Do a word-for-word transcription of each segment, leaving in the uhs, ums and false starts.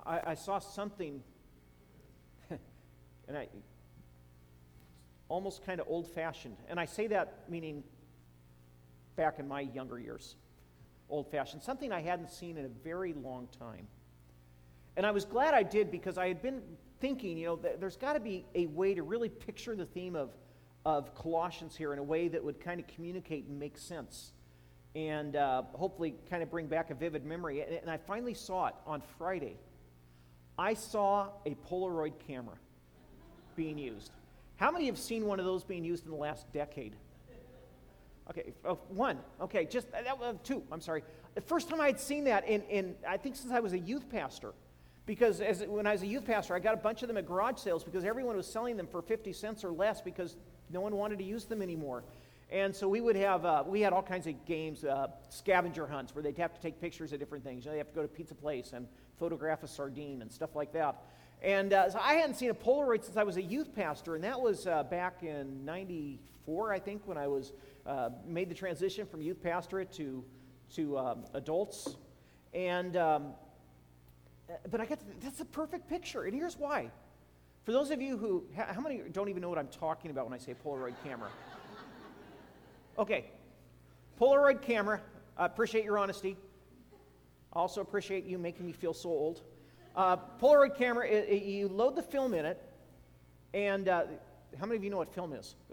I, I saw something, and I almost kind of old-fashioned. And I say that meaning back in my younger years, old-fashioned. Something I hadn't seen in a very long time. And I was glad I did, because I had been thinking, you know, th- there's got to be a way to really picture the theme of, of Colossians here in a way that would kind of communicate and make sense. And uh, hopefully kind of bring back a vivid memory. And, and I finally saw it on Friday. I saw a Polaroid camera being used. How many have seen one of those being used in the last decade? Okay, oh, one. Okay, just uh, that, uh, two. I'm sorry. The first time I had seen that in, in I think since I was a youth pastor. Because as when I was a youth pastor, I got a bunch of them at garage sales because everyone was selling them for fifty cents or less because no one wanted to use them anymore. And so we would have, uh, we had all kinds of games, uh, scavenger hunts, where they'd have to take pictures of different things. You know, they have to go to Pizza Place and photograph a sardine and stuff like that. And uh, so I hadn't seen a Polaroid since I was a youth pastor, and that was uh, back in ninety-four, I think, when I was uh, made the transition from youth pastorate to, to um, adults. And, um, but I got, to, that's a perfect picture, and here's why. For those of you who, how many don't even know what I'm talking about when I say Polaroid camera? Okay, Polaroid camera. I appreciate your honesty. I also appreciate you making me feel so old. Uh, Polaroid camera, it, it, you load the film in it, and uh, how many of you know what film is?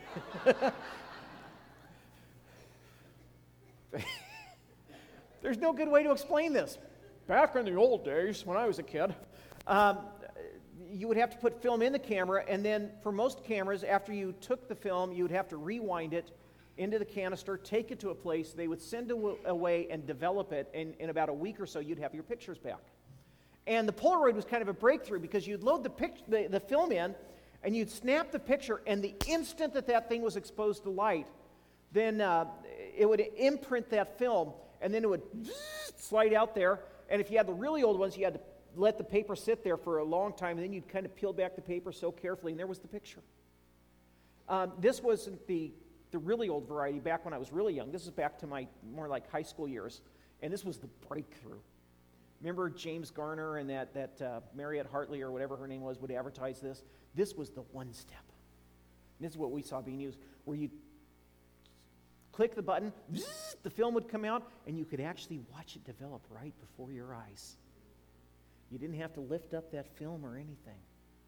There's no good way to explain this. Back in the old days, when I was a kid, um, you would have to put film in the camera, and then for most cameras, after you took the film, you would have to rewind it into the canister, take it to a place, they would send it away and develop it, and in about a week or so, you'd have your pictures back. And the Polaroid was kind of a breakthrough, because you'd load the, pic- the, the film in, and you'd snap the picture, and the instant that that thing was exposed to light, then uh, it would imprint that film, and then it would slide out there, and if you had the really old ones, you had to let the paper sit there for a long time, and then you'd kind of peel back the paper so carefully, and there was the picture. Um, this wasn't the the really old variety back when I was really young. This is back to my more like high school years, and this was the breakthrough. Remember James Garner and that, that uh, Marriott Hartley or whatever her name was would advertise this? This was the one step. And this is what we saw being used, where you click the button, zzz, the film would come out, and you could actually watch it develop right before your eyes. You didn't have to lift up that film or anything.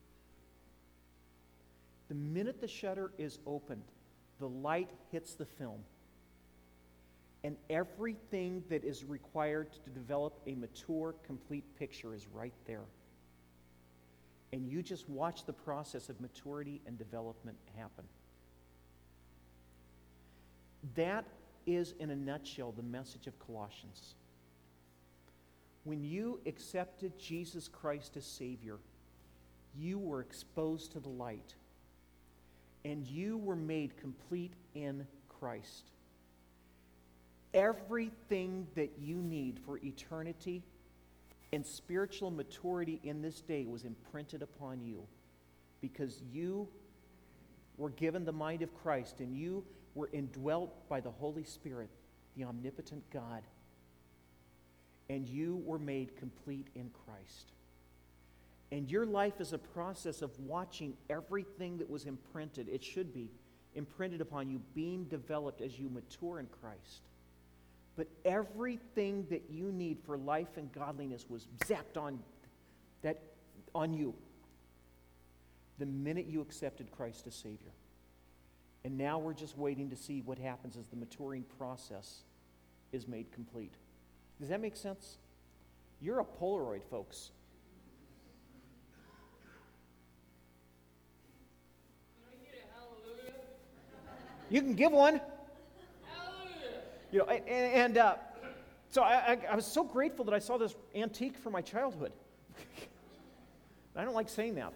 The minute the shutter is opened, the light hits the film, and everything that is required to develop a mature, complete picture is right there. And you just watch the process of maturity and development happen. That is, in a nutshell, the message of Colossians. When you accepted Jesus Christ as Savior, you were exposed to the light. And you were made complete in Christ. Everything that you need for eternity and spiritual maturity in this day was imprinted upon you, because you were given the mind of Christ, and you were indwelt by the Holy Spirit, the omnipotent God, and you were made complete in Christ. And your life is a process of watching everything that was imprinted, it should be, imprinted upon you, being developed as you mature in Christ. But everything that you need for life and godliness was zapped on, that, on you the minute you accepted Christ as Savior. And now we're just waiting to see what happens as the maturing process is made complete. Does that make sense? You're a Polaroid, folks. You can give one. Hallelujah. You know, and, and uh, so I, I, I was so grateful that I saw this antique from my childhood. I don't like saying that.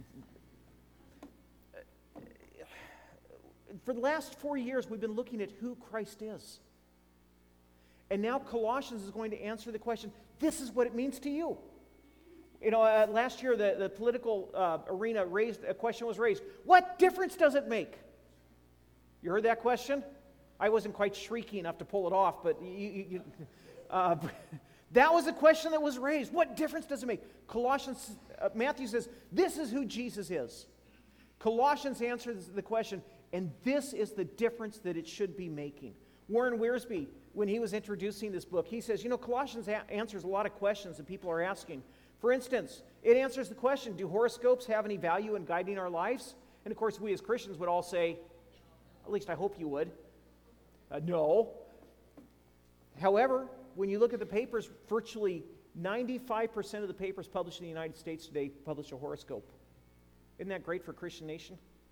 For the last four years, we've been looking at who Christ is. And now Colossians is going to answer the question, this is what it means to you. You know, uh, last year the, the political uh, arena raised, a question was raised, what difference does it make? You heard that question? I wasn't quite shrieky enough to pull it off, but you, you, you, uh, That was the question that was raised. What difference does it make? Colossians, uh, Matthew says, this is who Jesus is. Colossians answers the question, and this is the difference that it should be making. Warren Wiersbe, when he was introducing this book, he says, you know, Colossians a- answers a lot of questions that people are asking. For instance, it answers the question, do horoscopes have any value in guiding our lives? And of course, we as Christians would all say, at least I hope you would, uh, no. However, when you look at the papers, virtually ninety-five percent of the papers published in the United States today publish a horoscope. Isn't that great for a Christian nation?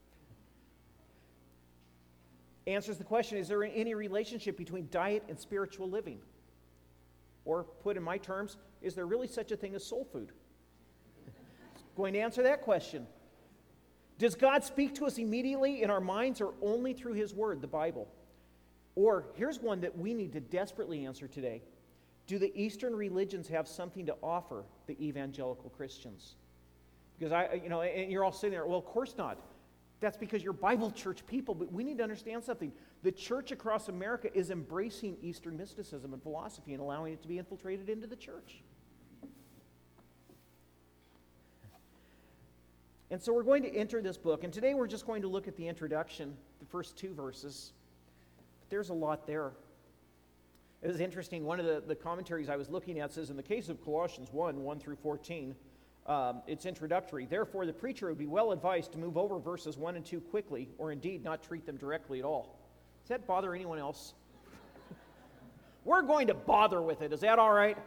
Answers the question, is there any relationship between diet and spiritual living? Or put in my terms, is there really such a thing as soul food? It's going to answer that question. Does God speak to us immediately in our minds or only through His Word, the Bible? Or here's one that we need to desperately answer today. Do the Eastern religions have something to offer the evangelical Christians? Because I, you know, and you're all sitting there, well, of course not. That's because you're Bible church people, but we need to understand something. The church across America is embracing Eastern mysticism and philosophy and allowing it to be infiltrated into the church. And so we're going to enter this book, and today we're just going to look at the introduction, the first two verses. But there's a lot there. It was interesting, one of the, the commentaries I was looking at says, in the case of Colossians one, one through fourteen, um, it's introductory. Therefore, the preacher would be well advised to move over verses one and two quickly, or indeed not treat them directly at all. Does that bother anyone else? We're going to bother with it. Is that all right?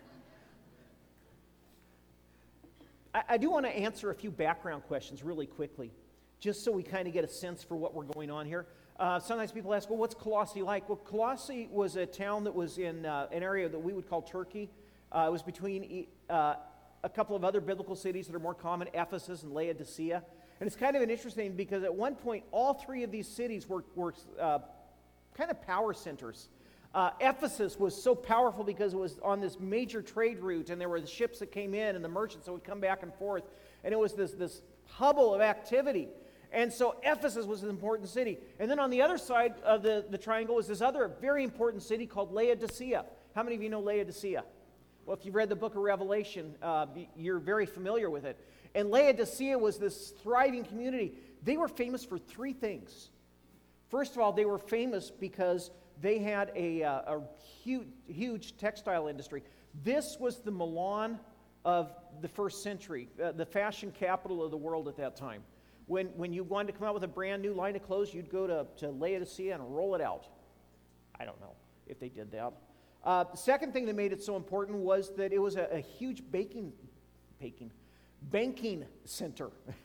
I, I do want to answer a few background questions really quickly, just so we kind of get a sense for what we're going on here. Uh, sometimes people ask, well, what's Colossae like? Well, Colossae was a town that was in uh, an area that we would call Turkey. Uh, it was between uh, a couple of other biblical cities that are more common, Ephesus and Laodicea. And it's kind of an interesting because at one point, all three of these cities were, were uh, kind of power centers. Uh, Ephesus was so powerful because it was on this major trade route, and there were the ships that came in and the merchants that would come back and forth. And it was this, this hubble of activity. And so Ephesus was an important city. And then on the other side of the, the triangle was this other very important city called Laodicea. How many of you know Laodicea? Well, if you've read the book of Revelation, uh, you're very familiar with it. And Laodicea was this thriving community. They were famous for three things. First of all, they were famous because they had a, uh, a huge, huge textile industry. This was the Milan of the first century, uh, the fashion capital of the world at that time. When, when you wanted to come out with a brand new line of clothes, you'd go to, to Laodicea and roll it out. I don't know if they did that. Uh, the second thing that made it so important was that it was a, a huge baking, baking, banking center.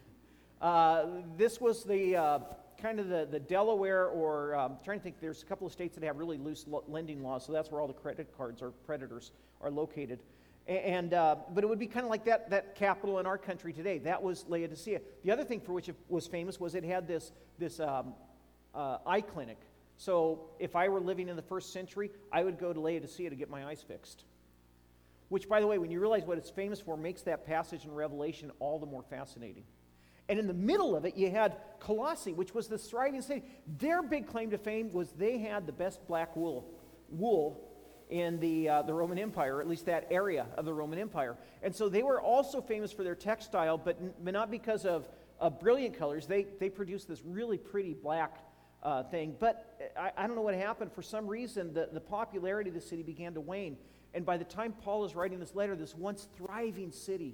uh, this was the uh, kind of the, the Delaware, or um, I'm trying to think, there's a couple of states that have really loose lo- lending laws, so that's where all the credit cards or creditors are located. And uh, but it would be kind of like that that capital in our country today. That was Laodicea. The other thing for which it was famous was it had this this um, uh, eye clinic. So if I were living in the first century, I would go to Laodicea to get my eyes fixed. Which, by the way, when you realize what it's famous for, makes that passage in Revelation all the more fascinating. And in the middle of it, you had Colossae, which was this thriving city. Their big claim to fame was they had the best black wool wool. in the uh, the Roman Empire, or at least that area of the Roman Empire. And so they were also famous for their textile, but, n- but not because of, of brilliant colors. They they produced this really pretty black uh, thing. But I, I don't know what happened. For some reason, the, the popularity of the city began to wane. And by the time Paul is writing this letter, this once thriving city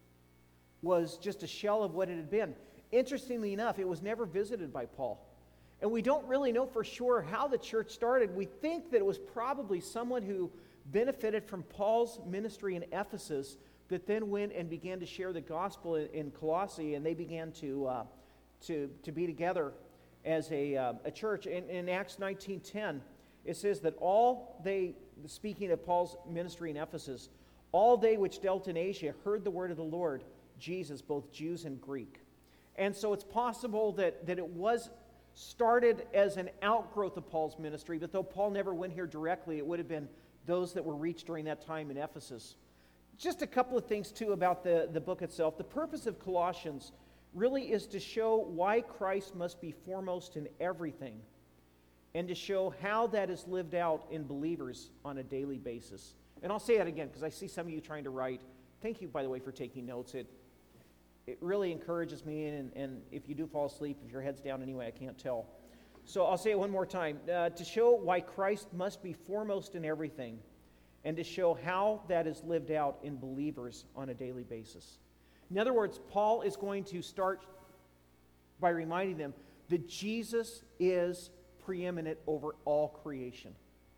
was just a shell of what it had been. Interestingly enough, it was never visited by Paul. And we don't really know for sure how the church started. We think that it was probably someone who benefited from Paul's ministry in Ephesus that then went and began to share the gospel in, in Colossae, and they began to uh, to to be together as a uh, a church. In, in Acts nineteen ten, it says that all they, speaking of Paul's ministry in Ephesus, all they which dealt in Asia heard the word of the Lord Jesus, both Jews and Greek. And so it's possible that that it was started as an outgrowth of Paul's ministry, but though Paul never went here directly, it would have been those that were reached during that time in Ephesus. Just a couple of things, too, about the, the book itself. The purpose of Colossians really is to show why Christ must be foremost in everything, and to show how that is lived out in believers on a daily basis. And I'll say that again because I see some of you trying to write. Thank you, by the way, for taking notes. It it really encourages me, and, and if you do fall asleep, if your head's down anyway, I can't tell. So I'll say it one more time. Uh, to show why Christ must be foremost in everything, and to show how that is lived out in believers on a daily basis. In other words, Paul is going to start by reminding them that Jesus is preeminent over all creation.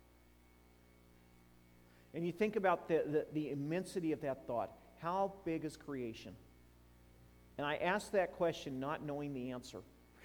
And you think about the, the, the immensity of that thought. How big is creation? And I ask that question not knowing the answer.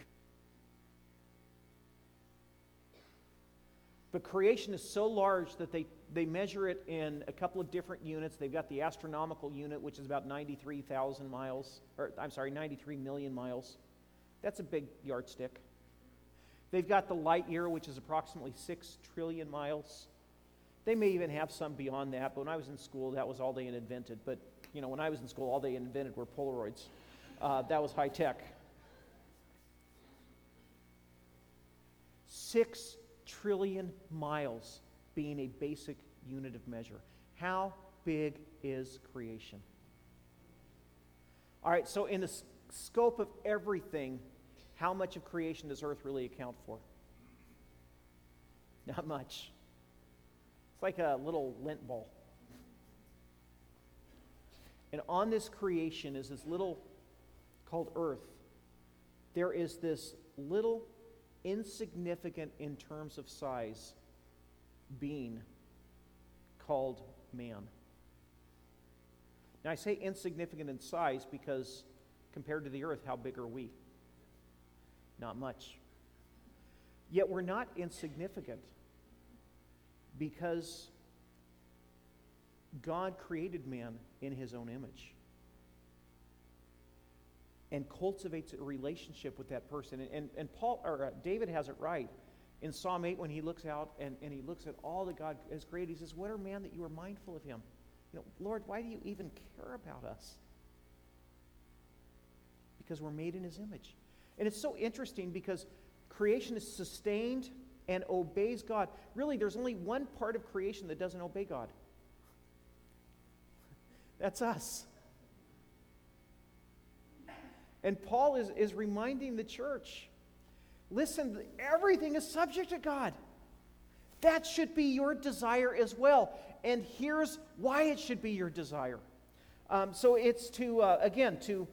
But creation is so large that they, they measure it in a couple of different units. They've got the astronomical unit, which is about ninety-three thousand miles, or I'm sorry, ninety-three million miles. That's a big yardstick. They've got the light year, which is approximately six trillion miles. They may even have some beyond that, but when I was in school, that was all they had invented. But, you know, when I was in school, all they had invented were Polaroids. Uh, that was high tech. Six trillion miles being a basic unit of measure. How big is creation? All right, so in the s- scope of everything, how much of creation does Earth really account for? Not much. It's like a little lint ball. And on this creation is this little, called Earth, there is this little insignificant in terms of size being called man. Now I say insignificant in size because compared to the earth, how big are we? Not much. Yet we're not insignificant because God created man in his own image and cultivates a relationship with that person. And, and, and Paul or uh, David has it right in Psalm eight when he looks out and, and he looks at all that God has created. He says, "What are man that you are mindful of him?" You know, Lord, why do you even care about us? Because we're made in his image. And it's so interesting because creation is sustained and obeys God. Really, there's only one part of creation that doesn't obey God. That's us. And Paul is, is reminding the church, listen, everything is subject to God. That should be your desire as well. And here's why it should be your desire. Um, so it's to, uh, again, to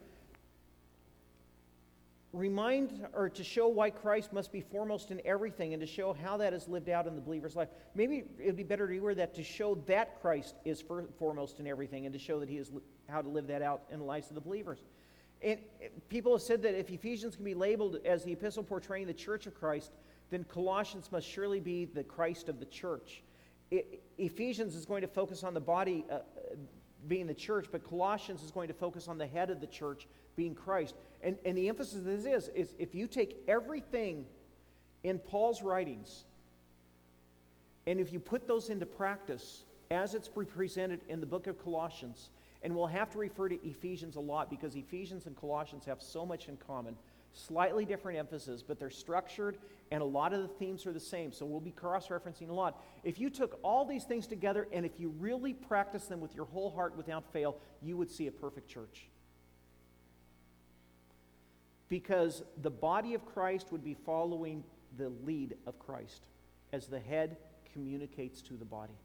remind or to show why Christ must be foremost in everything and to show how that is lived out in the believer's life. Maybe it would be better to reword that to show that Christ is for, foremost in everything and to show that he is li- how to live that out in the lives of the believers. And people have said that if Ephesians can be labeled as the epistle portraying the church of Christ, then Colossians must surely be the Christ of the church. I, Ephesians is going to focus on the body uh, being the church, but Colossians is going to focus on the head of the church being Christ. And, and the emphasis of this is, is if you take everything in Paul's writings and if you put those into practice as it's presented in the book of Colossians, and we'll have to refer to Ephesians a lot because Ephesians and Colossians have so much in common. Slightly different emphasis, but they're structured and a lot of the themes are the same. So we'll be cross-referencing a lot. If you took all these things together and if you really practice them with your whole heart without fail, you would see a perfect church. Because the body of Christ would be following the lead of Christ as the head communicates to the body.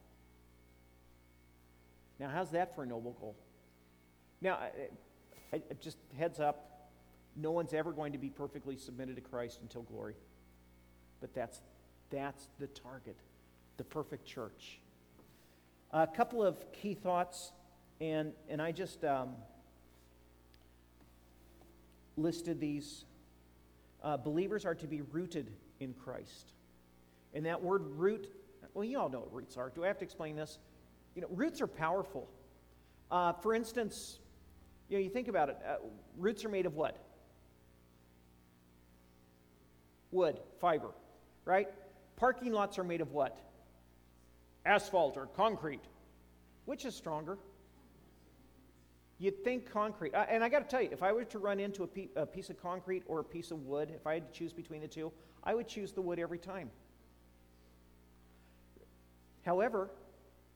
Now, how's that for a noble goal? Now, I, I, just heads up, no one's ever going to be perfectly submitted to Christ until glory. But that's, that's the target, the perfect church. A couple of key thoughts, and, and I just um, listed these. Uh, believers are to be rooted in Christ. And that word root, well, you all know what roots are. Do I have to explain this? You know, roots are powerful. Uh, for instance, you know, you think about it. Uh, roots are made of what? Wood, fiber, right? Parking lots are made of what? Asphalt or concrete. Which is stronger? You'd think concrete. Uh, and I got to tell you, if I were to run into a, pe- a piece of concrete or a piece of wood, if I had to choose between the two, I would choose the wood every time. However,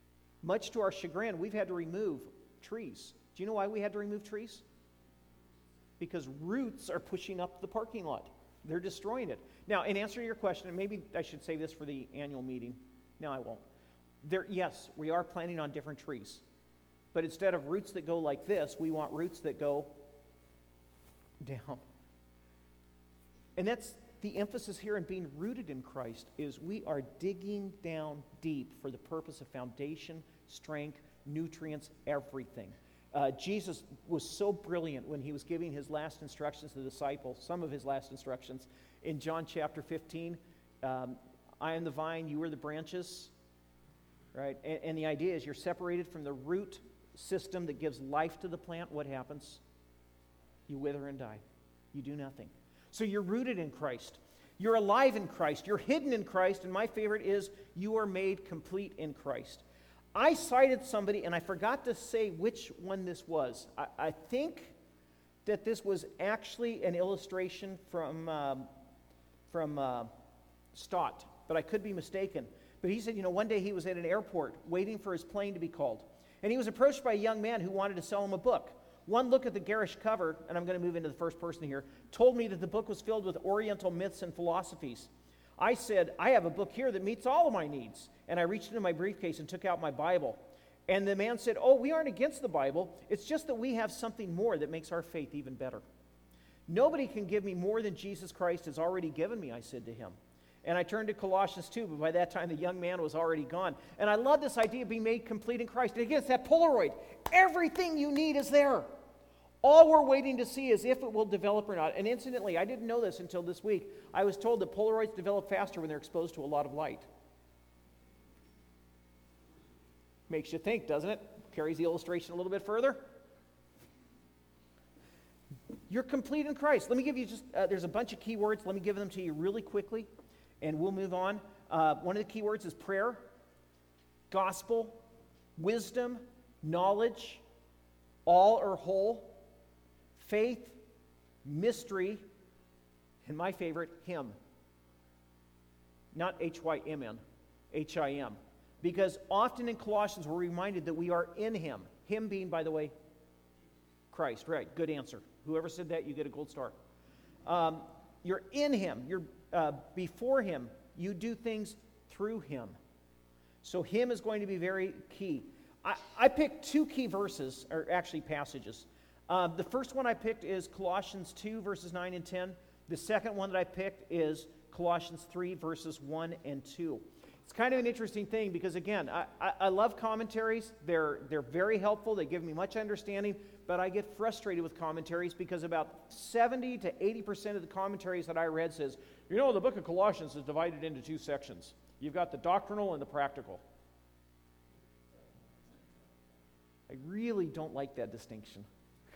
Much to our chagrin, we've had to remove trees. Do you know why we had to remove trees? Because roots are pushing up the parking lot. They're destroying it. Now, in answer to your question, and maybe I should say this for the annual meeting. No, I won't. There, yes, we are planting on different trees. But instead of roots that go like this, we want roots that go down. And that's the emphasis here in being rooted in Christ, is we are digging down deep for the purpose of foundation, strength, nutrients, everything. Uh, Jesus was so brilliant when he was giving his last instructions to the disciples, some of his last instructions. In John chapter fifteen, um, I am the vine, you are the branches, right? And, and the idea is you're separated from the root system that gives life to the plant. What happens? You wither and die. You do nothing. So you're rooted in Christ. You're alive in Christ. You're hidden in Christ. And my favorite is you are made complete in Christ. I cited somebody, and I forgot to say which one this was. I, I think that this was actually an illustration from, um, from uh, Stott, but I could be mistaken. But he said, you know, one day he was at an airport waiting for his plane to be called. And he was approached by a young man who wanted to sell him a book. One look at the garish cover, and I'm going to move into the first person here, told me that the book was filled with Oriental myths and philosophies. I said, I have a book here that meets all of my needs. And I reached into my briefcase and took out my Bible. And the man said, oh, we aren't against the Bible. It's just that we have something more that makes our faith even better. Nobody can give me more than Jesus Christ has already given me, I said to him. And I turned to Colossians two, but by that time the young man was already gone. And I love this idea of being made complete in Christ. And again, it's that Polaroid. Everything you need is there. All we're waiting to see is if it will develop or not. And incidentally, I didn't know this until this week. I was told that Polaroids develop faster when they're exposed to a lot of light. Makes you think, doesn't it? Carries the illustration a little bit further. You're complete in Christ. Let me give you just, uh, there's a bunch of key words. Let me give them to you really quickly, and we'll move on. Uh, one of the key words is prayer, gospel, wisdom, knowledge, all or whole, faith, mystery, and my favorite, him. Not H Y M N, H I M. Because often in Colossians we're reminded that we are in him. Him being, by the way, Christ. Right, good answer. Whoever said that, you get a gold star. Um, you're in him. You're uh, before him. You do things through him. So him is going to be very key. I, I picked two key verses, or actually passages. Um, the first one I picked is Colossians two, verses nine and ten. The second one that I picked is Colossians three, verses one and two. It's kind of an interesting thing because, again, I, I, I love commentaries. They're, they're very helpful. They give me much understanding, but I get frustrated with commentaries because about seventy to eighty percent of the commentaries that I read says, you know, the book of Colossians is divided into two sections. You've got the doctrinal and the practical. I really don't like that distinction.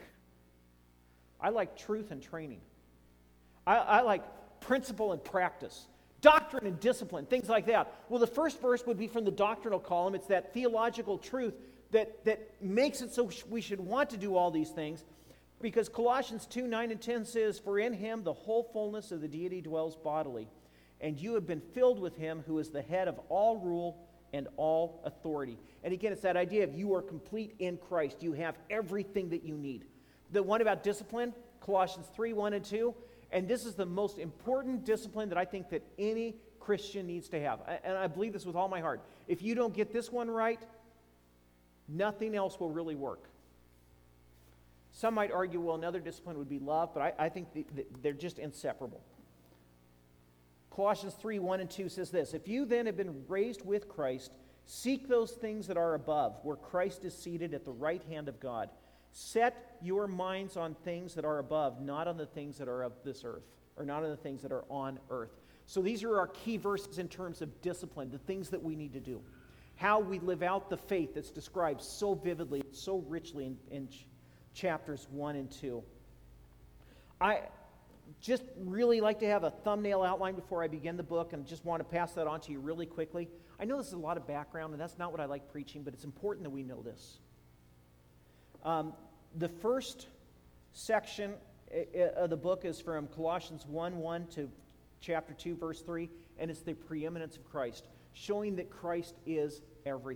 I like truth and training. I, I like principle and practice. Doctrine and discipline, things like that. Well, the first verse would be from the doctrinal column. It's that theological truth that, that makes it so we should want to do all these things. Because Colossians two, nine and ten says, for in him the whole fullness of the deity dwells bodily. And you have been filled with him who is the head of all rule and all authority. And again, it's that idea of you are complete in Christ. You have everything that you need. The one about discipline, Colossians three, one and two. And this is the most important discipline that I think that any Christian needs to have. And I believe this with all my heart. If you don't get this one right, nothing else will really work. Some might argue, well, another discipline would be love, but I, I think the, the, they're just inseparable. Colossians three, one and two says this, if you then have been raised with Christ, seek those things that are above, where Christ is seated at the right hand of God. Set your minds on things that are above, not on the things that are of this earth, or not on the things that are on earth. So these are our key verses in terms of discipline, the things that we need to do. How we live out the faith that's described so vividly, so richly in, in ch- chapters one and two. I just really like to have a thumbnail outline before I begin the book, and just want to pass that on to you really quickly. I know this is a lot of background, and that's not what I like preaching, but it's important that we know this. Um, the first section of the book is from Colossians one, one to chapter two, verse three, and it's the preeminence of Christ, showing that Christ is everything.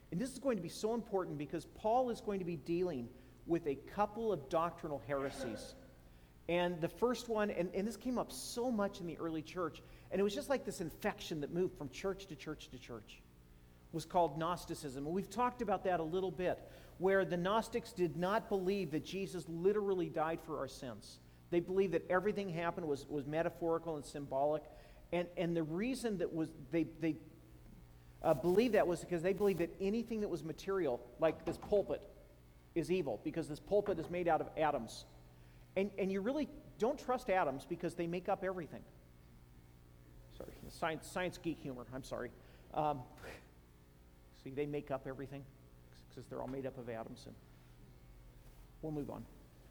And this is going to be so important because Paul is going to be dealing with a couple of doctrinal heresies. And the first one, and, and this came up so much in the early church, and it was just like this infection that moved from church to church to church, was called Gnosticism. And we've talked about that a little bit, where the Gnostics did not believe that Jesus literally died for our sins. They believed that everything happened was, was metaphorical and symbolic. And, and the reason that was they, they uh, believed that was because they believed that anything that was material, like this pulpit, is evil, because this pulpit is made out of atoms. And, and you really don't trust atoms because they make up everything. Sorry, science, science geek humor, I'm sorry. Um, see, they make up everything because they're all made up of atoms. And we'll move on.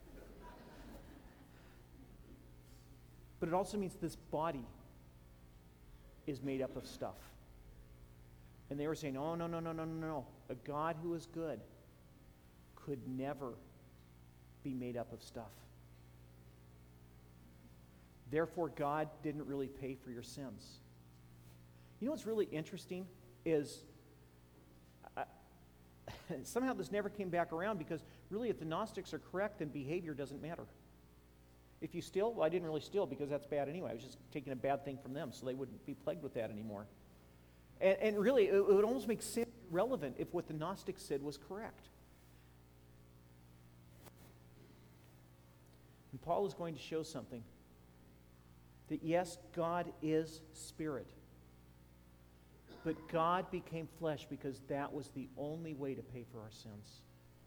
But it also means this body is made up of stuff. And they were saying, oh, no, no, no, no, no, no. A God who is good could never be made up of stuff. Therefore, God didn't really pay for your sins. You know what's really interesting is uh, somehow this never came back around, because really if the Gnostics are correct, then behavior doesn't matter. If you steal, well, I didn't really steal because that's bad anyway. I was just taking a bad thing from them, so they wouldn't be plagued with that anymore. And, and really, it, it would almost make sin irrelevant if what the Gnostics said was correct. And Paul is going to show something. That yes, God is spirit. But God became flesh because that was the only way to pay for our sins.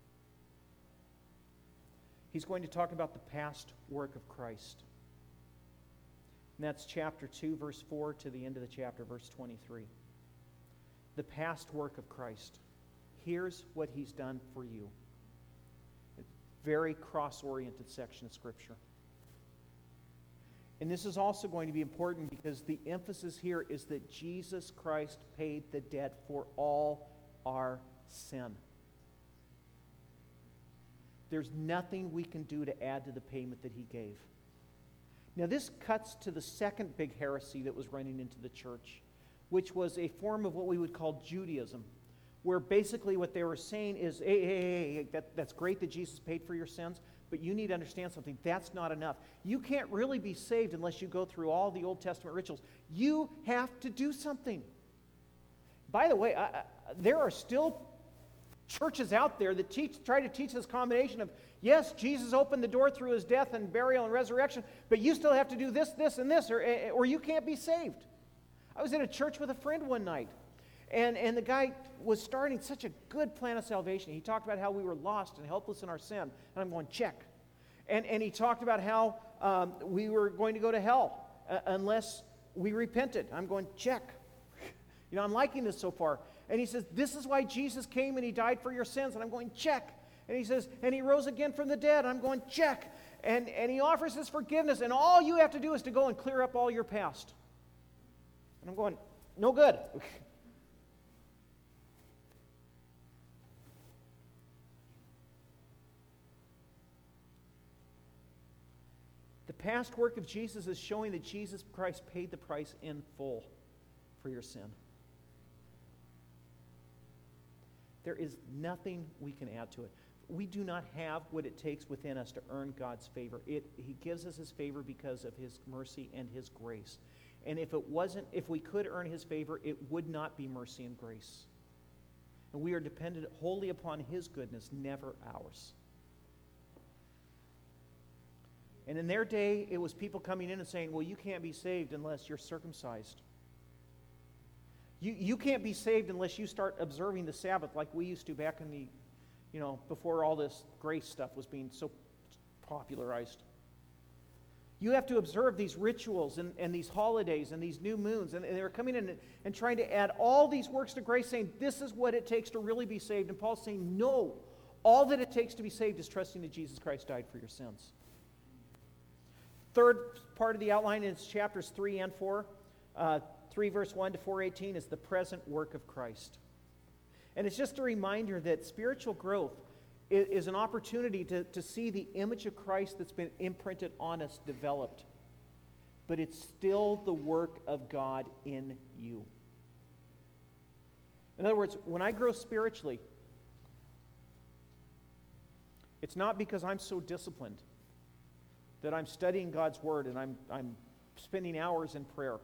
He's going to talk about the past work of Christ. And that's chapter two, verse four, to the end of the chapter, verse twenty-three. The past work of Christ. Here's what he's done for you. A very cross-oriented section of Scripture. And this is also going to be important because the emphasis here is that Jesus Christ paid the debt for all our sin. There's nothing we can do to add to the payment that he gave. Now this cuts to the second big heresy that was running into the church, which was a form of what we would call Judaism, where basically what they were saying is, hey, hey, hey, hey that, that's great that Jesus paid for your sins, but you need to understand something. That's not enough. You can't really be saved unless you go through all the Old Testament rituals. You have to do something. By the way, I, I, there are still churches out there that teach, try to teach this combination of, yes, Jesus opened the door through his death and burial and resurrection, but you still have to do this, this, and this, or, or you can't be saved. I was in a church with a friend one night, and, and the guy was starting such a good plan of salvation. He talked about how we were lost and helpless in our sin, and I'm going, check. And, and he talked about how um, we were going to go to hell uh, unless we repented. I'm going, check. You know, I'm liking this so far. And he says, this is why Jesus came and he died for your sins. And I'm going, check. And he says, and he rose again from the dead. And I'm going, check. And, and he offers his forgiveness. And all you have to do is to go and clear up all your past. And I'm going, no good. The past work of Jesus is showing that Jesus Christ paid the price in full for your sin. There is nothing we can add to it. We do not have what it takes within us to earn God's favor. It, he gives us his favor because of his mercy and his grace. And if it wasn't, if we could earn his favor, it would not be mercy and grace. And we are dependent wholly upon his goodness, never ours. And in their day, it was people coming in and saying, well, you can't be saved unless you're circumcised. You, you can't be saved unless you start observing the Sabbath like we used to back in the, you know, before all this grace stuff was being so popularized. You have to observe these rituals and, and these holidays and these new moons. And, and they were coming in and, and trying to add all these works to grace, saying this is what it takes to really be saved. And Paul's saying, no, all that it takes to be saved is trusting that Jesus Christ died for your sins. Third part of the outline is chapters three and four. Uh, three verse one to four eighteen is the present work of Christ. And it's just a reminder that spiritual growth is, is an opportunity to, to see the image of Christ that's been imprinted on us developed. But it's still the work of God in you. In other words, when I grow spiritually, it's not because I'm so disciplined that I'm studying God's Word and I'm, I'm spending hours in prayer.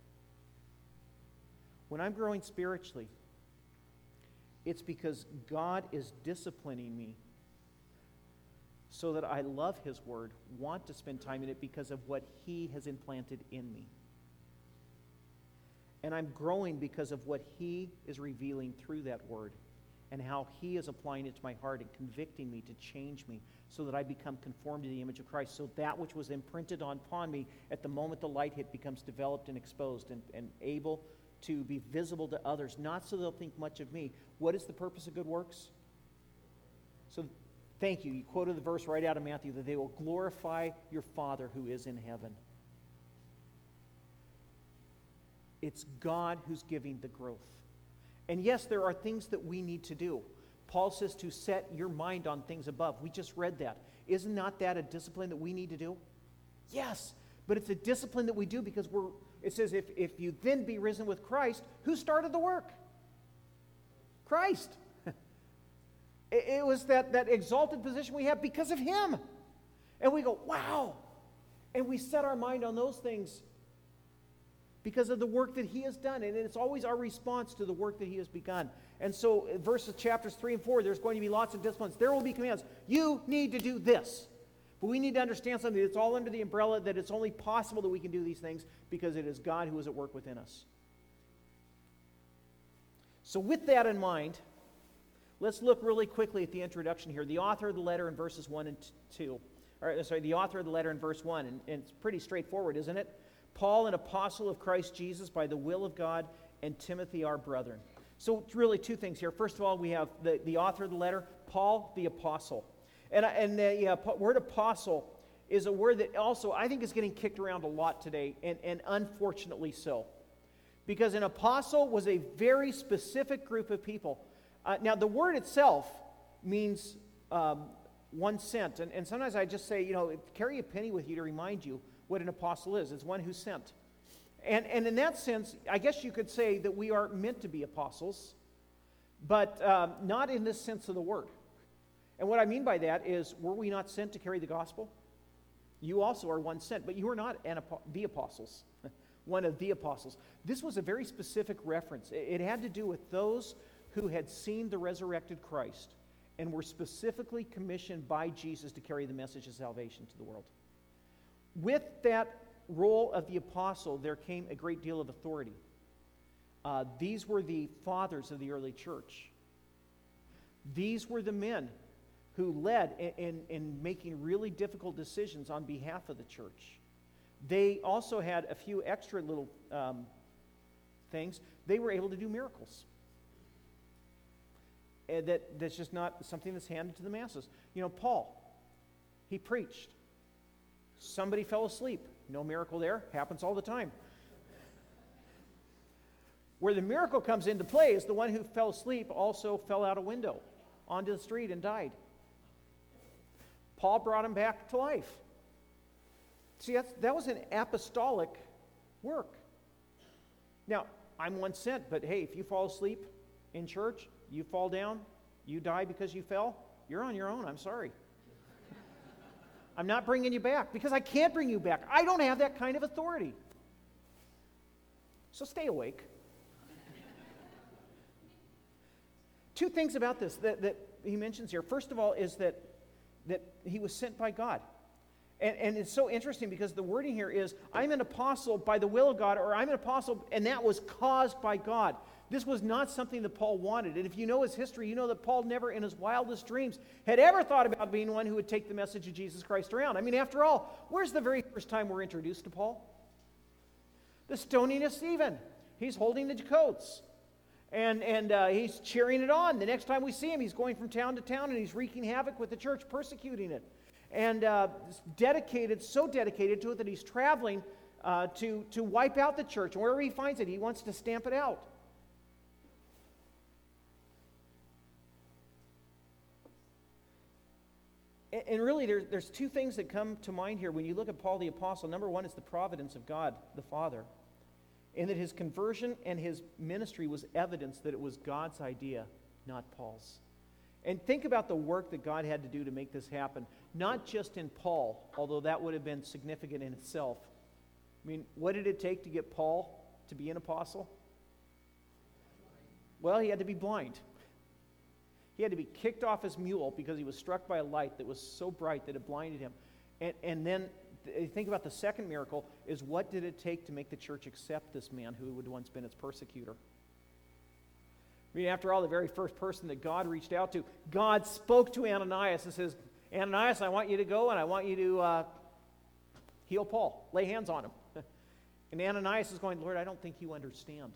When I'm growing spiritually, it's because God is disciplining me so that I love His Word, want to spend time in it because of what He has implanted in me. And I'm growing because of what He is revealing through that Word and how He is applying it to my heart and convicting me to change me so that I become conformed to the image of Christ. So that which was imprinted upon me at the moment the light hit becomes developed and exposed and, and able to be visible to others, not so they'll think much of me. What is the purpose of good works? So thank you. You quoted the verse right out of Matthew, that they will glorify your Father who is in heaven. It's God who's giving the growth. And yes, there are things that we need to do. Paul says to set your mind on things above. We just read that. Isn't not that a discipline that we need to do? Yes, but it's a discipline that we do because we're, it says, if, if you then be risen with Christ, who started the work? Christ. it, it was that, that exalted position we have because of Him. And we go, wow. And we set our mind on those things because of the work that He has done. And it's always our response to the work that He has begun. And so verses chapters three and four, there's going to be lots of disciplines. There will be commands. You need to do this. But we need to understand something. It's all under the umbrella that it's only possible that we can do these things because it is God who is at work within us. So with that in mind, let's look really quickly at the introduction here. The author of the letter in verses one and two. Or, sorry, the author of the letter in verse one. And, and it's pretty straightforward, isn't it? Paul, an apostle of Christ Jesus by the will of God, and Timothy, our brethren. So it's really two things here. First of all, we have the, the author of the letter, Paul the apostle. And, and the uh, word apostle is a word that also I think is getting kicked around a lot today, and, and unfortunately so. Because an apostle was a very specific group of people. Uh, now, the word itself means um, one sent. And, and sometimes I just say, you know, carry a penny with you to remind you what an apostle is. It's one who's sent. And, and in that sense, I guess you could say that we are meant to be apostles, but um, not in this sense of the word. And what I mean by that is, were we not sent to carry the gospel? You also are one sent, but you are not an, the apostles, one of the apostles. This was a very specific reference. It, it had to do with those who had seen the resurrected Christ and were specifically commissioned by Jesus to carry the message of salvation to the world. With that role of the apostle, there came a great deal of authority. Uh, these were the fathers of the early church. These were the men who led in, in, in making really difficult decisions on behalf of the church. They also had a few extra little um, things. They were able to do miracles. And that, that's just not something that's handed to the masses. You know, Paul, he preached. Somebody fell asleep. No miracle there. Happens all the time. Where the miracle comes into play is the one who fell asleep also fell out a window onto the street and died. Paul brought him back to life. See, that's, that was an apostolic work. Now, I'm one sent, but hey, if you fall asleep in church, you fall down, you die because you fell, you're on your own. I'm sorry. I'm not bringing you back because I can't bring you back. I don't have that kind of authority. So stay awake. Two things about this that, that he mentions here. First of all is that, that he was sent by God. And, and it's so interesting because the wording here is, I'm an apostle by the will of God, or I'm an apostle, and that was caused by God. This was not something that Paul wanted. And if you know his history, you know that Paul never in his wildest dreams had ever thought about being one who would take the message of Jesus Christ around. I mean, after all, where's the very first time we're introduced to Paul? The stoning of Stephen. He's holding the coats. And, and uh, he's cheering it on. The next time we see him, he's going from town to town, and he's wreaking havoc with the church, persecuting it. And uh, dedicated, so dedicated to it that he's traveling uh, to, to wipe out the church. And wherever he finds it, he wants to stamp it out. And really, there's, there's two things that come to mind here when you look at Paul the Apostle. Number one is the providence of God, the Father. and that his conversion and his ministry was evidence that it was God's idea, not Paul's. And think about the work that God had to do to make this happen, not just in Paul, although that would have been significant in itself. I mean, what did it take to get Paul to be an apostle? Well, he had to be blind. He had to be kicked off his mule because he was struck by a light that was so bright that it blinded him. And, and then think about the second miracle is what did it take to make the church accept this man who had once been its persecutor? I mean, after all, the very first person that God reached out to, God spoke to Ananias and says, Ananias, I want you to go and I want you to uh, heal Paul, lay hands on him. And Ananias is going, Lord, I don't think you understand.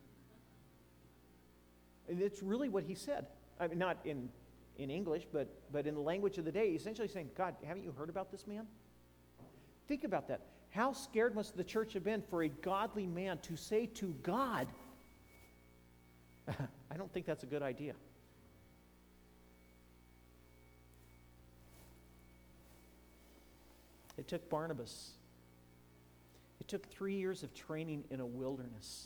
And it's really what he said. I mean, not in, in English, but, but in the language of the day, essentially saying, God, haven't you heard about this man? Think about that. How scared must the church have been for a godly man to say to God, I don't think that's a good idea. It took Barnabas. It took three years of training in a wilderness.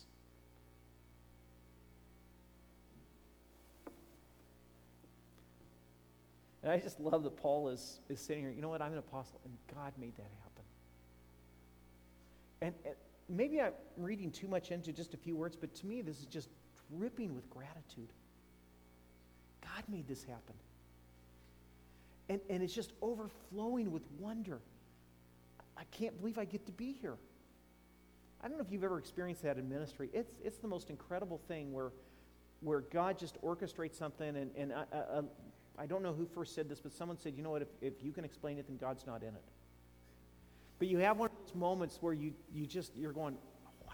And I just love that Paul is, is sitting here, you know what, I'm an apostle, and God made that happen. And, and maybe I'm reading too much into just a few words, but to me this is just dripping with gratitude. God made this happen. And, and it's just overflowing with wonder. I can't believe I get to be here. I don't know if you've ever experienced that in ministry. It's, it's the most incredible thing where, where God just orchestrates something, and, and I, I, I don't know who first said this, but someone said, you know what, if, if you can explain it, then God's not in it. But you have one of those moments where you, you just, you're going, wow,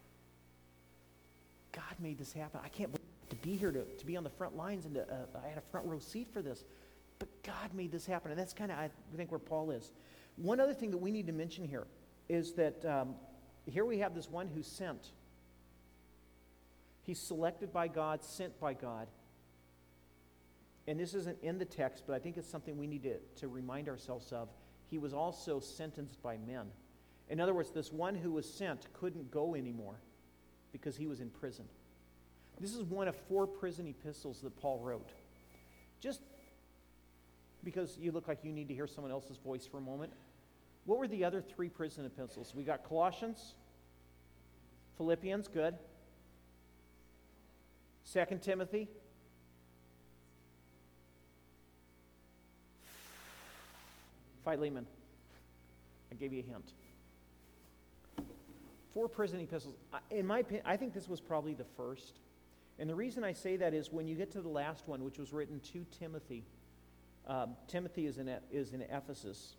God made this happen. I can't believe to be here, to, to be on the front lines, and to, uh, I had a front row seat for this. But God made this happen, and that's kind of, I think, where Paul is. One other thing that we need to mention here is that um, here we have this one who's sent. He's selected by God, sent by God. And this isn't in the text, but I think it's something we need to, to remind ourselves of. He was also sentenced by men. In other words, this one who was sent couldn't go anymore because he was in prison. This is one of four prison epistles that Paul wrote. Just because you look like you need to hear someone else's voice for a moment, what were the other three prison epistles? We got Colossians, Philippians, good. Second Timothy. Philemon. I gave you a hint. Four prison epistles. In my opinion, I think this was probably the first. And the reason I say that is when you get to the last one, which was written to Timothy. Um, Timothy is in, is in Ephesus.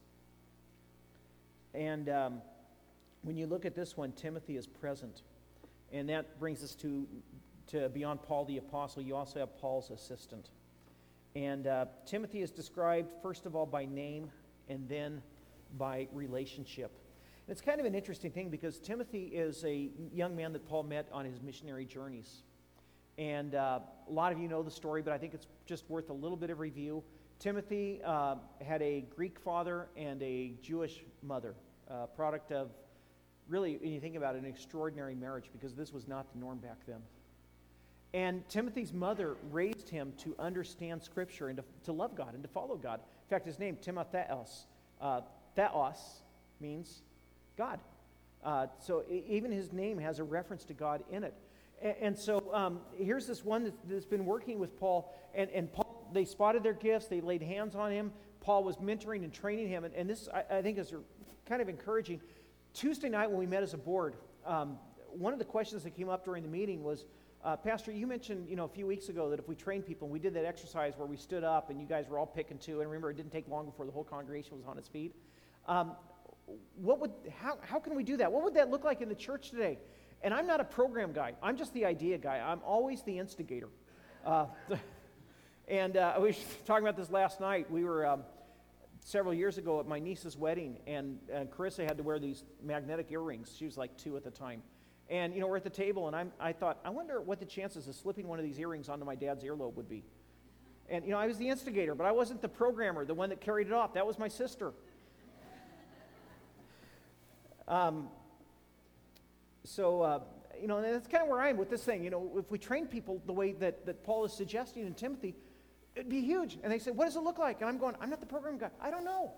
And um, when you look at this one, Timothy is present. And that brings us to, to beyond Paul the Apostle, you also have Paul's assistant. And uh, Timothy is described, first of all, by name and then by relationship. And it's kind of an interesting thing because Timothy is a young man that Paul met on his missionary journeys. And uh, a lot of you know the story, but I think it's just worth a little bit of review. Timothy uh, had a Greek father and a Jewish mother, uh, product of, really, when you think about it, an extraordinary marriage, because this was not the norm back then. And Timothy's mother raised him to understand Scripture and to, to love God and to follow God. In fact, his name, Timotheus, uh, Theos means God. Uh, so e- even his name has a reference to God in it. And, and so um, here's this one that's, that's been working with Paul, and, and Paul, they spotted their gifts, they laid hands on him. Paul was mentoring and training him, and, and this, I, I think, is kind of encouraging. Tuesday night when we met as a board, um, one of the questions that came up during the meeting was, Uh, Pastor, you mentioned, you know, a few weeks ago that if we train people, and we did that exercise where we stood up and you guys were all picking two, and remember, it didn't take long before the whole congregation was on its feet. Um, what would, how, how can we do that? What would that look like in the church today? And I'm not a program guy. I'm just the idea guy. I'm always the instigator. Uh, and uh, I was talking about this last night. We were um, several years ago at my niece's wedding, and, and Carissa had to wear these magnetic earrings. She was like two at the time. And, you know, we're at the table, and I'm, I thought, I wonder what the chances of slipping one of these earrings onto my dad's earlobe would be. And, you know, I was the instigator, but I wasn't the programmer, the one that carried it off. That was my sister. um, so uh, you know, and that's kind of where I am with this thing. You know, if we train people the way that, that Paul is suggesting in Timothy, it'd be huge. And they say, what does it look like? And I'm going, I'm not the program guy. I don't know.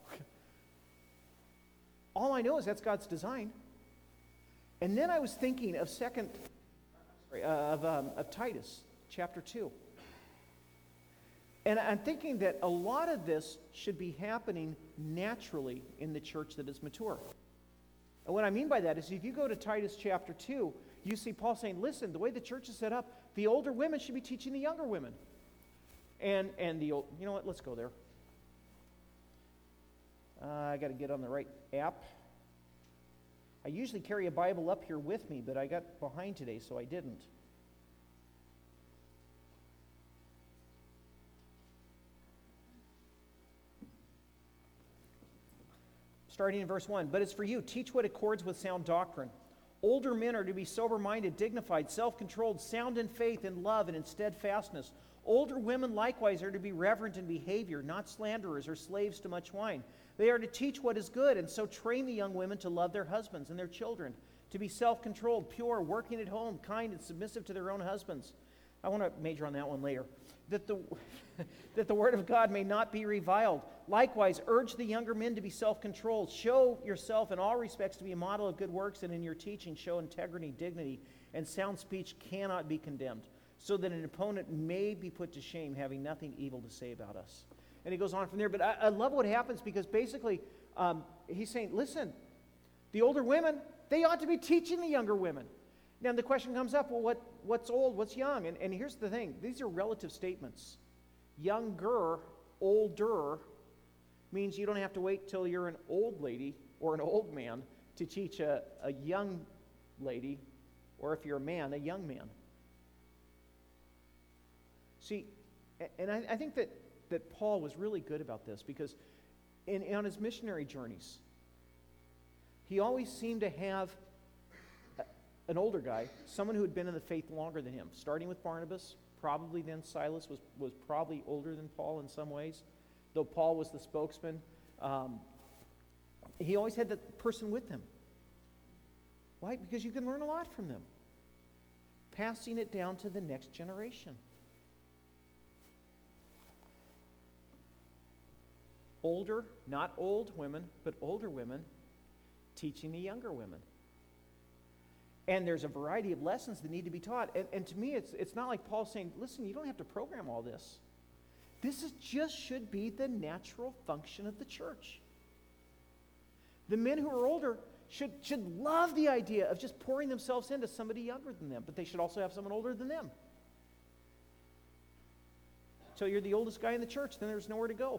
All I know is that's God's design. And then I was thinking of second, sorry, uh, of, um, of Titus, chapter two. And I'm thinking that a lot of this should be happening naturally in the church that is mature. And what I mean by that is if you go to Titus chapter two, you see Paul saying, listen, the way the church is set up, the older women should be teaching the younger women. And and the old, you know what, let's go there. Uh, I got to get on the right app. I usually carry a Bible up here with me, but I got behind today, so I didn't. Starting in verse one, but as for you, teach what accords with sound doctrine. Older men are to be sober-minded, dignified, self-controlled, sound in faith, in love, and in steadfastness. Older women likewise are to be reverent in behavior, not slanderers or slaves to much wine. They are to teach what is good, and so train the young women to love their husbands and their children, to be self-controlled, pure, working at home, kind, and submissive to their own husbands. I want to major on that one later. That the, that the word of God may not be reviled. Likewise, urge the younger men to be self-controlled. Show yourself in all respects to be a model of good works, and in your teaching show integrity, dignity, and sound speech cannot be condemned, so that an opponent may be put to shame, having nothing evil to say about us. And he goes on from there. But I, I love what happens because basically um, he's saying, listen, the older women, they ought to be teaching the younger women. Now the question comes up, well, what, what's old, what's young? And, and here's the thing. These are relative statements. Younger, older means you don't have to wait till you're an old lady or an old man to teach a, a young lady, or if you're a man, a young man. See, and I, I think that, that Paul was really good about this because in, on his missionary journeys, he always seemed to have a, an older guy, someone who had been in the faith longer than him, starting with Barnabas, probably then Silas was, was probably older than Paul in some ways, though Paul was the spokesman. Um, he always had that person with him. Why? Because you can learn a lot from them. Passing it down to the next generation. Older, not old women, but older women teaching the younger women. And there's a variety of lessons that need to be taught. And, and to me, it's, it's not like Paul's saying, listen, you don't have to program all this. This is just should be the natural function of the church. The men who are older should, should love the idea of just pouring themselves into somebody younger than them, but they should also have someone older than them. So you're the oldest guy in the church, then there's nowhere to go.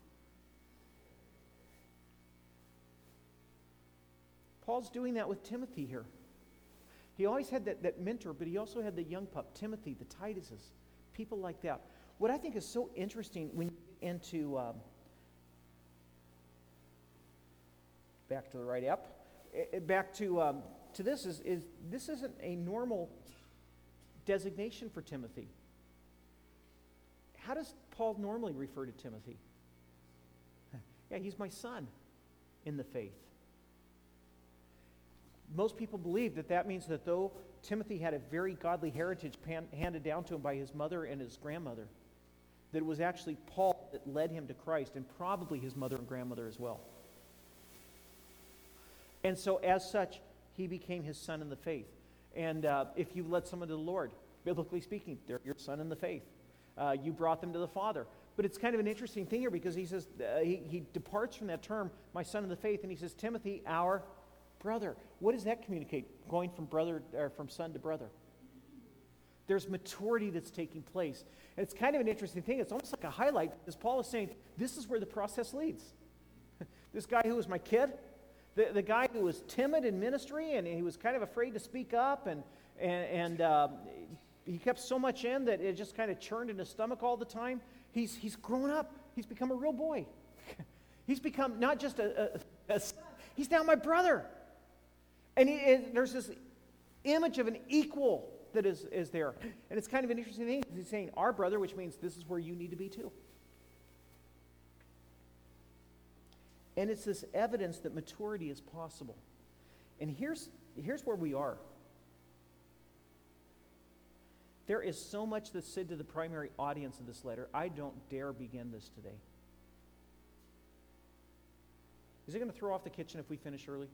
Paul's doing that with Timothy here. He always had that, that mentor, but he also had the young pup, Timothy, the Tituses, people like that. What I think is so interesting when you get into, um, back to the right app, eh, back to, um, to this, is, is this isn't a normal designation for Timothy. How does Paul normally refer to Timothy? Yeah, he's my son in the faith. Most people believe that that means that though Timothy had a very godly heritage pan- handed down to him by his mother and his grandmother, that it was actually Paul that led him to Christ, and probably his mother and grandmother as well. And so as such, he became his son in the faith. And uh, if you led someone to the Lord, biblically speaking, they're your son in the faith. Uh, you brought them to the Father. But it's kind of an interesting thing here because he says, uh, he, he departs from that term, my son in the faith, and he says, Timothy, our brother. What does that communicate? Going from brother or from son to brother. There's maturity that's taking place. And it's kind of an interesting thing. It's almost like a highlight because Paul is saying, this is where the process leads. This guy who was my kid, the, the guy who was timid in ministry and he was kind of afraid to speak up and, and, and um, he kept so much in that it just kind of churned in his stomach all the time. He's, he's grown up. He's become a real boy. He's become not just a, a, a son. He's now my brother. And, he, and there's this image of an equal that is, is there. And it's kind of an interesting thing. He's saying, our brother, which means this is where you need to be too. And it's this evidence that maturity is possible. And here's, here's where we are. There is so much that's said to the primary audience of this letter. I don't dare begin this today. Is it going to throw off the kitchen if we finish early?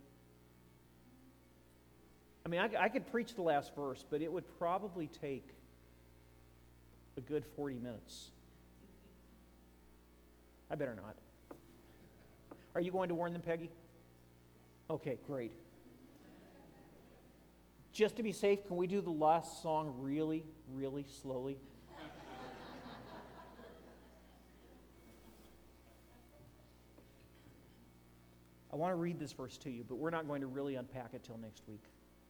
I mean, I, I could preach the last verse, but it would probably take a good forty minutes. I better not. Are you going to warn them, Peggy? Okay, great. Just to be safe, can we do the last song really, really slowly? I want to read this verse to you, but we're not going to really unpack it till next week.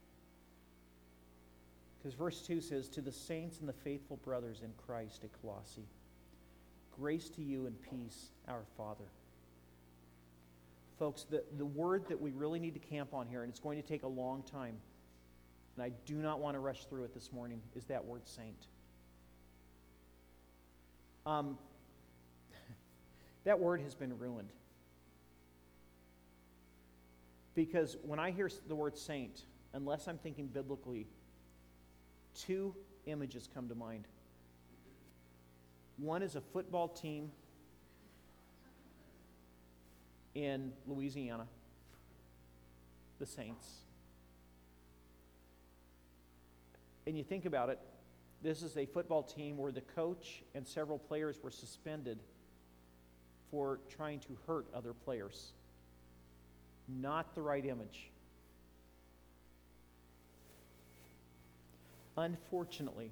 Because verse two says, "To the saints and the faithful brothers in Christ at Colossae, grace to you and peace, our Father." Folks, the, the word that we really need to camp on here, and it's going to take a long time, and I do not want to rush through it this morning, is that word saint. Um, that word has been ruined. Because when I hear the word saint, unless I'm thinking biblically, two images come to mind. One is a football team in Louisiana, the Saints. And you think about it, this is a football team where the coach and several players were suspended for trying to hurt other players. Not the right image. Unfortunately,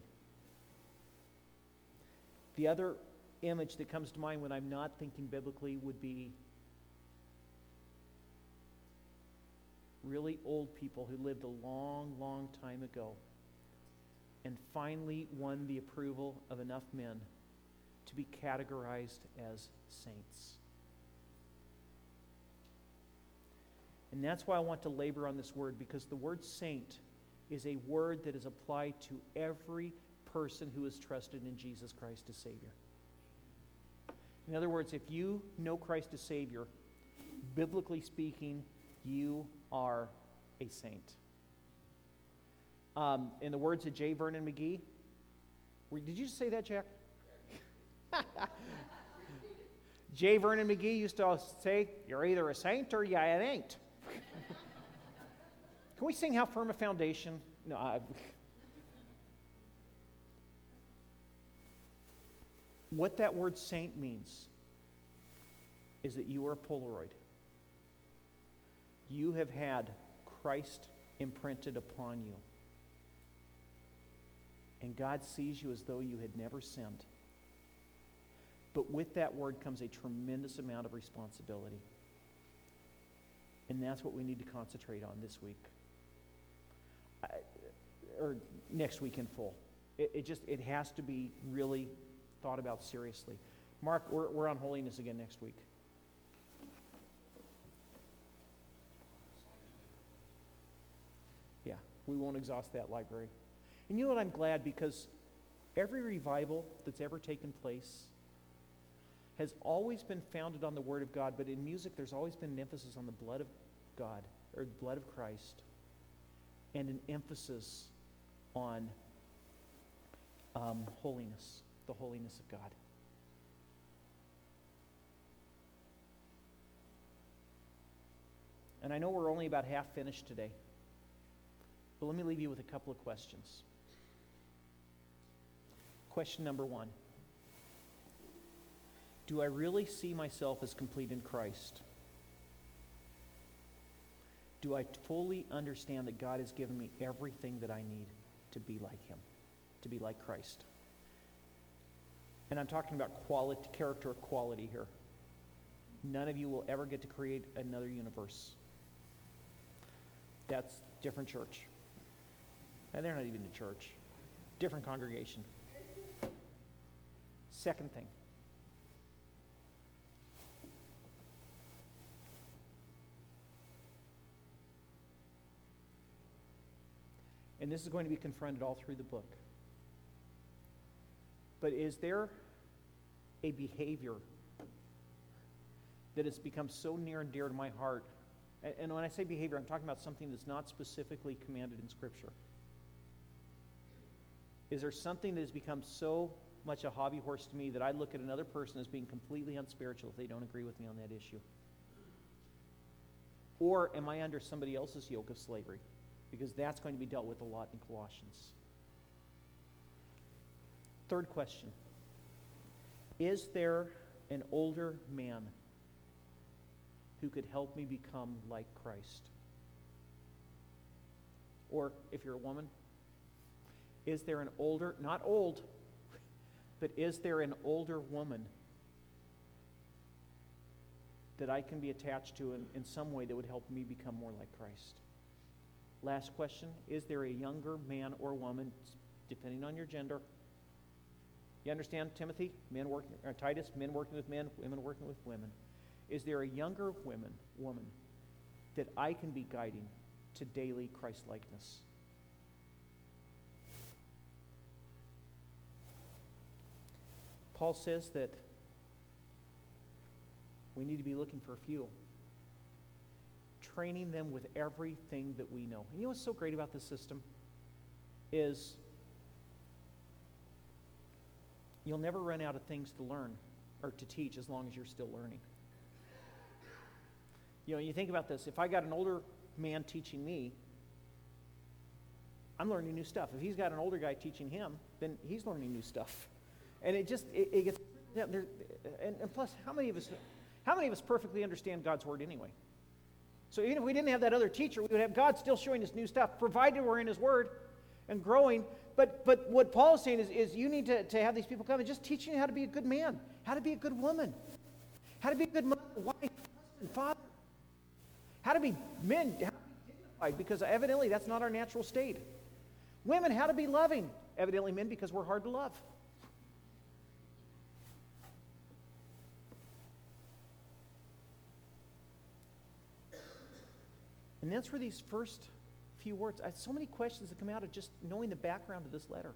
the other image that comes to mind when I'm not thinking biblically would be really old people who lived a long, long time ago and finally won the approval of enough men to be categorized as saints. And that's why I want to labor on this word, because the word saint is a word that is applied to every person who has trusted in Jesus Christ as Savior. In other words, if you know Christ as Savior, biblically speaking, you are a saint. Um, in the words of J. Vernon McGee, were, did you say that, Jack? J. Vernon McGee used to say, "You're either a saint or you ain't." Can we sing "How Firm a Foundation"? No, I... What that word saint means is that you are a Polaroid. You have had Christ imprinted upon you. And God sees you as though you had never sinned. But with that word comes a tremendous amount of responsibility. And that's what we need to concentrate on this week. I, or next week in full. It, it just, it has to be really thought about seriously. Mark, we're, we're on holiness again next week. Yeah, we won't exhaust that library. And you know what, I'm glad, because every revival that's ever taken place has always been founded on the Word of God, but in music there's always been an emphasis on the blood of God, or the blood of Christ, and an emphasis on um, holiness, the holiness of God. And I know we're only about half finished today, but let me leave you with a couple of questions. Question number one. Do I really see myself as complete in Christ? Do I fully understand that God has given me everything that I need to be like Him, to be like Christ? And I'm talking about quality, character quality here. None of you will ever get to create another universe. That's different church. And they're not even a church. Different congregation. Second thing. And this is going to be confronted all through the book. But is there a behavior that has become so near and dear to my heart? And when I say behavior, I'm talking about something that's not specifically commanded in Scripture. Is there something that has become so much a hobby horse to me that I look at another person as being completely unspiritual if they don't agree with me on that issue? Or am I under somebody else's yoke of slavery? Because that's going to be dealt with a lot in Colossians. Third question. Is there an older man who could help me become like Christ? Or if you're a woman, is there an older, not old, but is there an older woman that I can be attached to in, in some way that would help me become more like Christ? Last question, is there a younger man or woman, depending on your gender? You understand, Timothy? Men working, or Titus, men working with men, women working with women. Is there a younger woman, woman that I can be guiding to daily Christ-likeness? Paul says that we need to be looking for a few, training them with everything that we know. And you know what's so great about this system is you'll never run out of things to learn or to teach as long as you're still learning. You know, you think about this. If I got an older man teaching me, I'm learning new stuff. If he's got an older guy teaching him, then he's learning new stuff. And it just, it, it gets, and, and plus, how many of us, how many of us perfectly understand God's Word anyway? So even if we didn't have that other teacher, we would have God still showing us new stuff, provided we're in His Word and growing. But but what Paul is saying is, is you need to, to have these people come and just teaching you how to be a good man, how to be a good woman, how to be a good mother, wife, husband, father, how to be men, how to be dignified, because evidently that's not our natural state. Women, how to be loving, evidently men, because we're hard to love. And that's where these first few words, I have so many questions that come out of just knowing the background of this letter.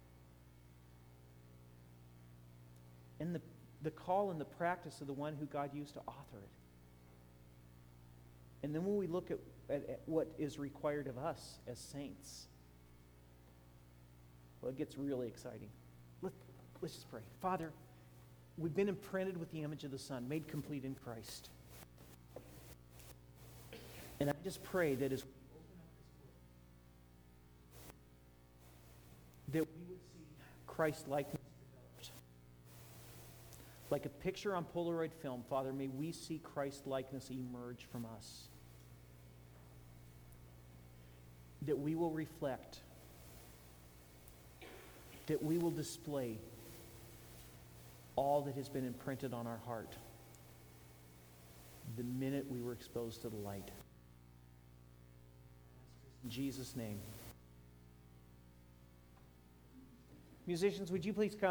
And the, the call and the practice of the one who God used to author it. And then when we look at, at, at what is required of us as saints, well, it gets really exciting. Let, let's just pray. Father, we've been imprinted with the image of the Son, made complete in Christ. And I just pray that as we open up this book, that we would see Christ-likeness developed. Like a picture on Polaroid film, Father, may we see Christ-likeness emerge from us. That we will reflect, that we will display all that has been imprinted on our heart the minute we were exposed to the light. In Jesus' name. Musicians, would you please come?